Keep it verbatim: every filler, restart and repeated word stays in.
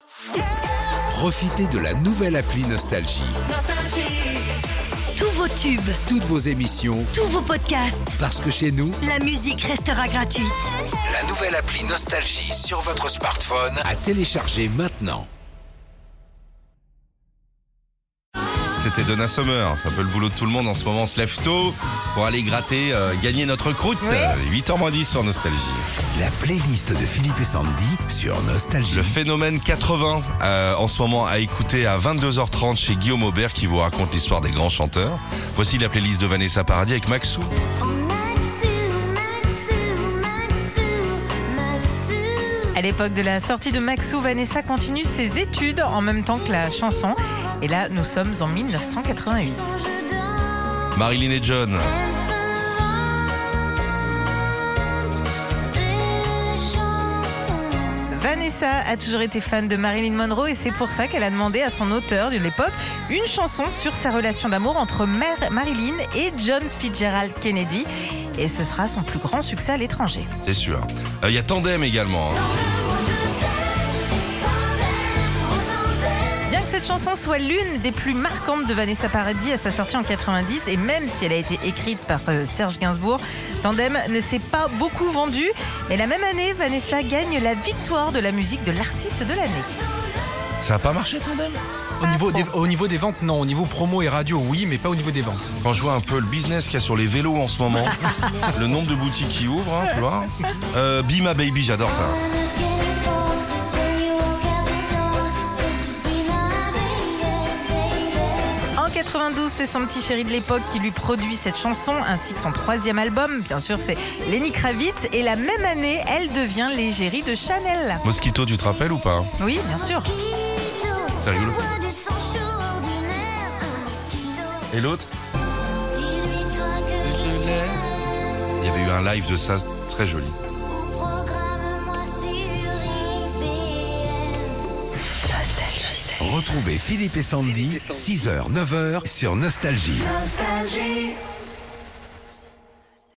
Profitez de la nouvelle appli Nostalgie. Tous vos tubes, Toutes vos émissions, tous vos podcasts, parce que chez nous, la musique restera gratuite. la nouvelle appli Nostalgie sur votre smartphone à télécharger maintenant. C'était Donna Summer, c'est un peu le boulot de tout le monde en ce moment, on se lève tôt pour aller gratter, euh, gagner notre croûte. Oui. Euh, huit heures moins dix sur Nostalgie. La playlist de Philippe et Sandy sur Nostalgie. Le phénomène quatre-vingts, euh, en ce moment à écouter à vingt-deux heures trente chez Guillaume Aubert qui vous raconte l'histoire des grands chanteurs. Voici la playlist de Vanessa Paradis avec Maxou. À l'époque de la sortie de Maxou, Vanessa continue ses études en même temps que la chanson. Et là, nous sommes en dix-neuf cent quatre-vingt-huit. Marilyn et John. Vanessa a toujours été fan de Marilyn Monroe et c'est pour ça qu'elle a demandé à son auteur de l'époque une chanson sur sa relation d'amour entre Mar- Marilyn et John Fitzgerald Kennedy. Et ce sera son plus grand succès à l'étranger. C'est sûr. Il euh, y a Tandem également. Hein. Bien que cette chanson soit l'une des plus marquantes de Vanessa Paradis à sa sortie en quatre-vingt-dix, et même si elle a été écrite par euh, Serge Gainsbourg, Tandem ne s'est pas beaucoup vendu. Mais la même année, Vanessa gagne la victoire de la musique de l'artiste de l'année. Ça n'a pas marché Tandem? Au niveau, des, au niveau des ventes, non. Au niveau promo et radio, oui, mais pas au niveau des ventes. Quand je vois un peu le business qu'il y a sur les vélos en ce moment, le nombre de boutiques qui ouvrent, hein, tu vois. Euh, Be My Baby, j'adore ça. En quatre-vingt-douze, c'est son petit chéri de l'époque qui lui produit cette chanson, ainsi que son troisième album. Bien sûr, c'est Lenny Kravitz. Et la même année, elle devient l'égérie de Chanel. Mosquito, tu te rappelles ou pas? Oui, bien sûr. C'est rigolo. Et l'autre? Il y avait eu un live de ça, très joli. Retrouvez Philippe et Sandy, six heures, neuf heures sur Nostalgie. Nostalgie.